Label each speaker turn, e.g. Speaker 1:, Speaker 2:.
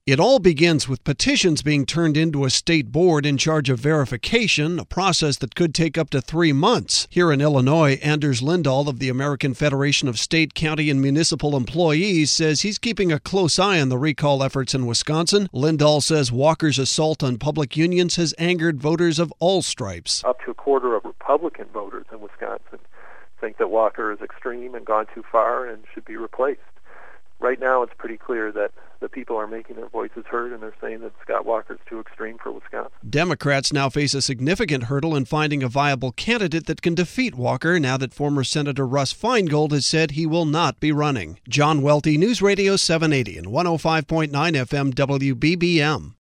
Speaker 1: It all begins with petitions being turned into a state board in charge of verification, a process that could take up to 3 months. Here in Illinois, Anders Lindahl of the American Federation of State, County, and Municipal Employees says he's keeping a close eye on the recall efforts in Wisconsin. Lindahl says Walker's assault on public unions has angered voters of all stripes.
Speaker 2: Up to a quarter of Republican voters in Wisconsin think that Walker is extreme and gone too far and should be replaced. Right now, it's pretty clear that the people are making their voices heard, and they're saying that Scott Walker's too extreme for Wisconsin.
Speaker 1: Democrats now face a significant hurdle in finding a viable candidate that can defeat Walker now that former Senator Russ Feingold has said he will not be running. John Welty, News Radio 780 and 105.9 FM WBBM.